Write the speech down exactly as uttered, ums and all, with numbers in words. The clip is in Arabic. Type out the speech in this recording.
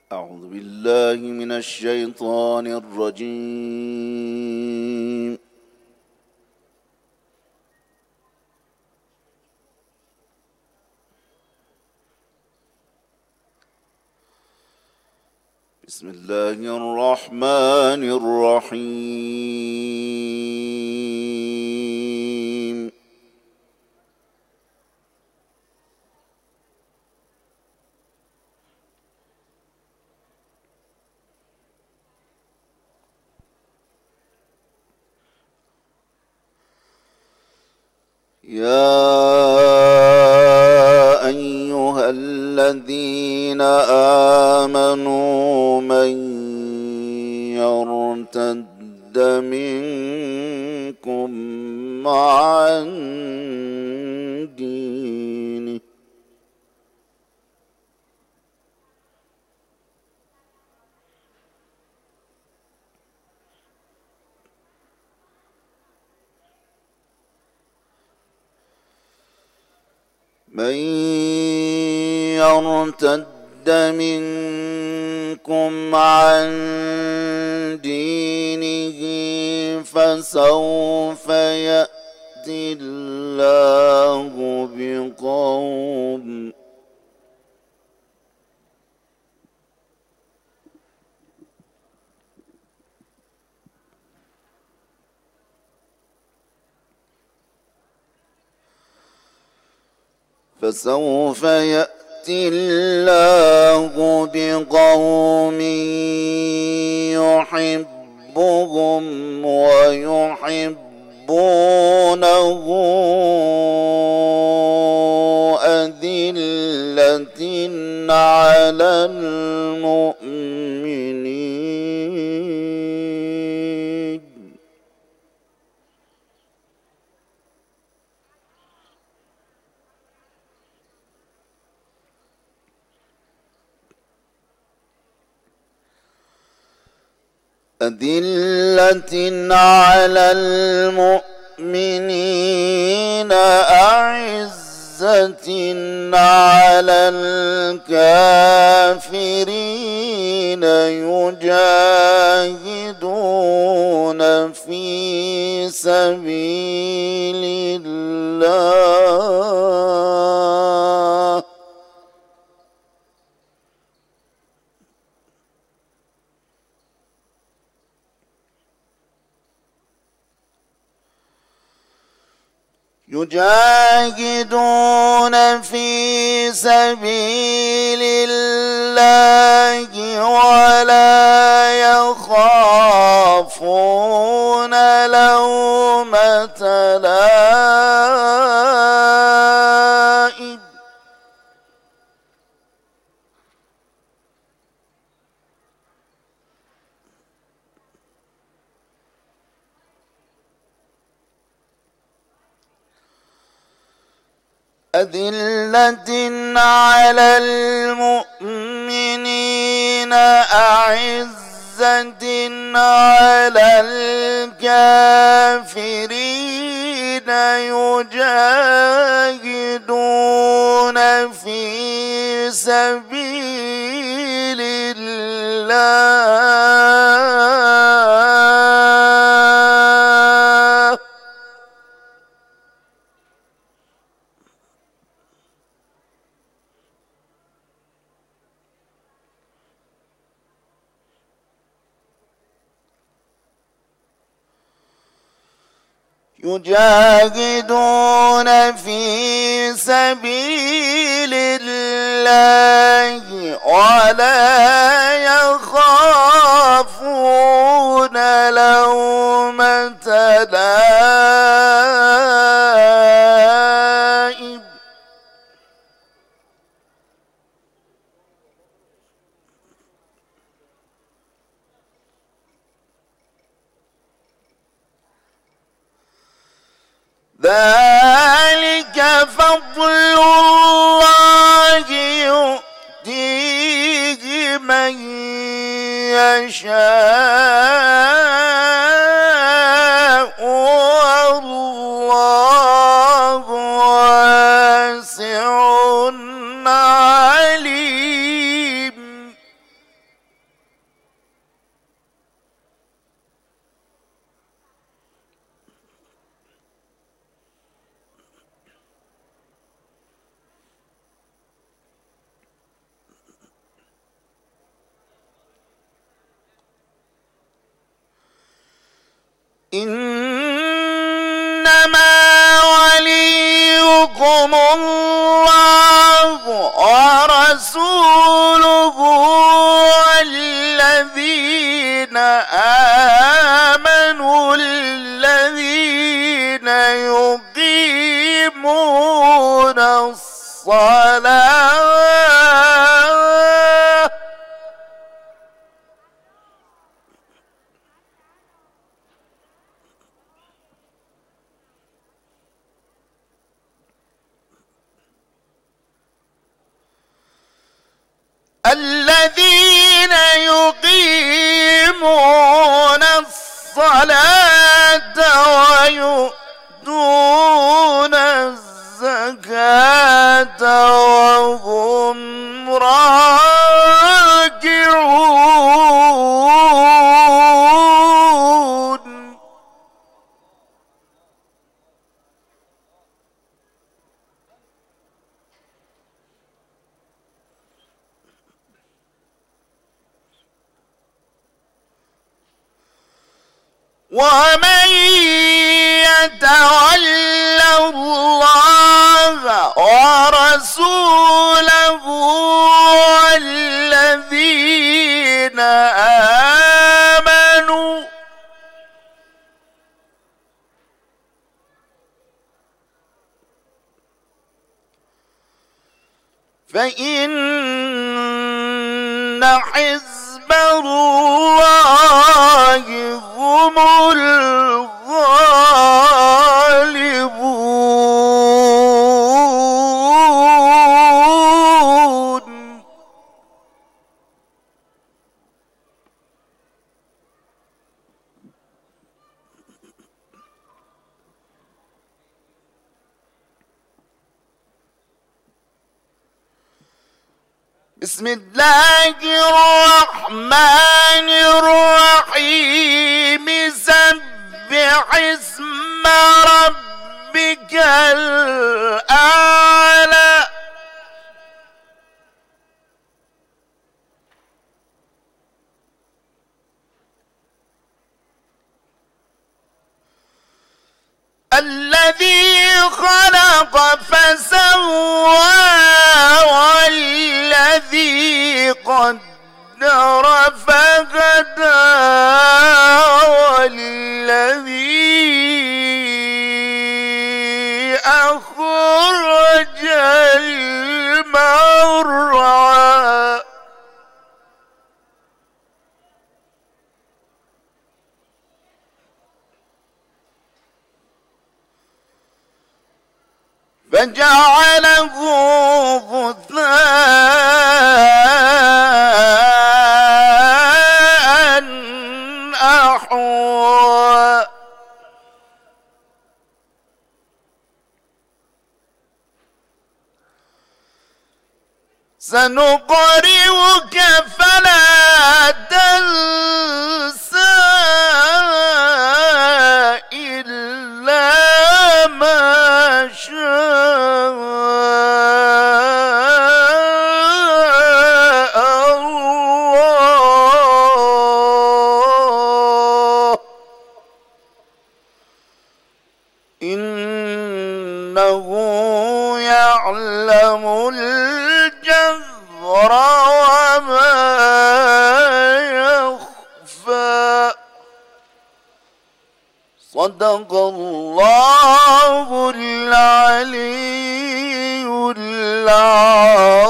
أعوذ بالله من الشيطان الرجيم. بسم الله الرحمن الرحيم. يا أيها الذين آمنوا من يرتد منكم عن دينه من يرتد منكم عن دينه فسوف يأتي الله بقوم فسوف يأتي الله بقوم يحبهم ويحبونه أذلة على المؤمنين أذلة على المؤمنين أعزة على الكافرين يجاهدون في سبيل الله يجاهدون في سبيل الله ولا يخافون لومة لائم أذلة على المؤمنين أعزة على الكافرين يجاهدون في سبيل الله يجاهدون في سبيل الله ولا يخافون لومة لائم ذلك فضل الله يؤتيه من يشاء والله واسع عليم إنما وليكم الله ورسوله والذين آمنوا الذين يقيمون الصلاة الذين يقيمون الصلاة ويؤتون الزكاة وهم راكعون ومن يتول الله ورسوله والذين آمنوا فإن حزب الله هم الغالبون. بسم الله الرحمن الرحيم سبح اسم ربك الأعلى الذي خلق فسوى والذي قدر فهدى والذي أخرج المرعى فجعله غثاء أحوى سنقرئك فلا تنسى إلا ما شاء الله إنه يعلم الجهر وما يخفى. صدق الله العلي العظيم.